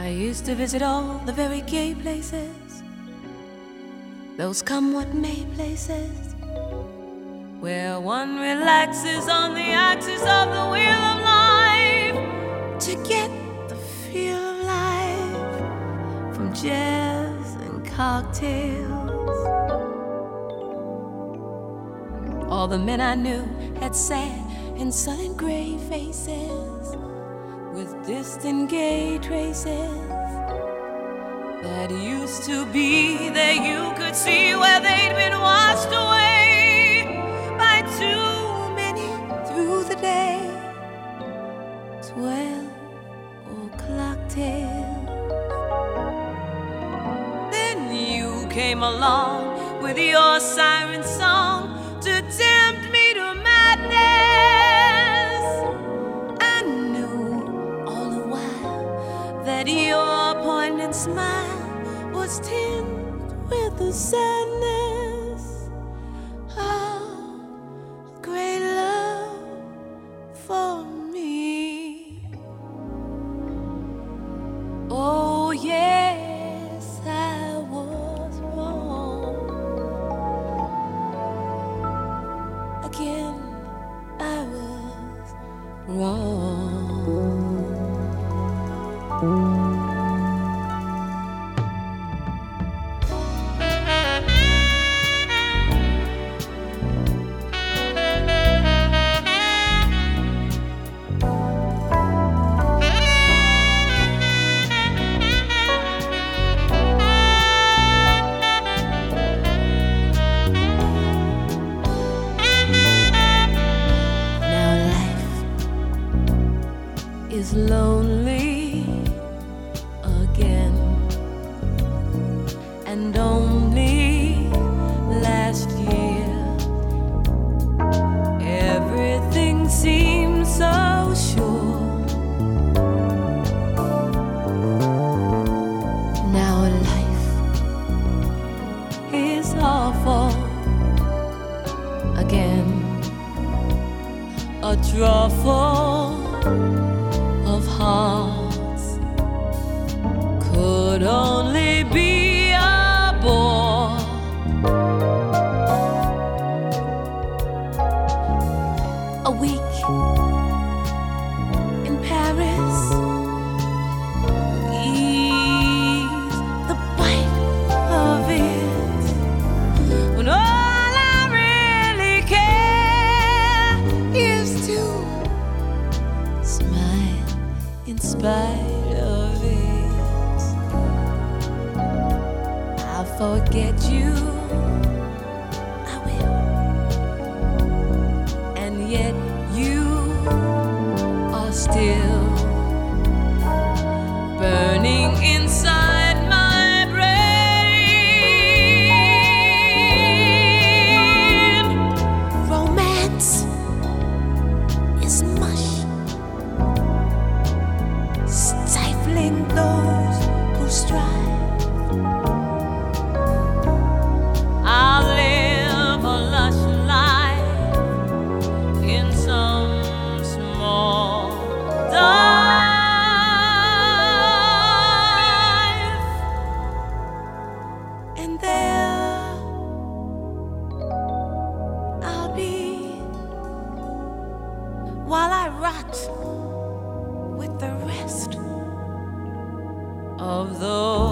I used to visit all the very gay places, those come what may places, where one relaxes on the axis of the wheel of life to get the feel of life from jazz and cocktails. All the men I knew had sad and sullen gray faces with distant gay traces that used to be there. You could see where they'd been washed away by too many through the day 12 o'clock tales. Then you came along with your siren song to tempt me to madness. I knew all the while that your poignant smile was tinged with the sadness of great love for me. Oh yes, I was wrong. Again, I was wrong. Is lonely again, and only last year everything seemed so sure. Now life is awful again, a drawful of hearts could only be a bore. A week in Paris ease the bite of it, when all I really care is to smile in spite of it. I'll forget you, I will, and yet you are still burning inside my brain. Romance is mush, stifling those who strive. I'll live a lush life in some small dive, and there I'll be while I rot with the rest of those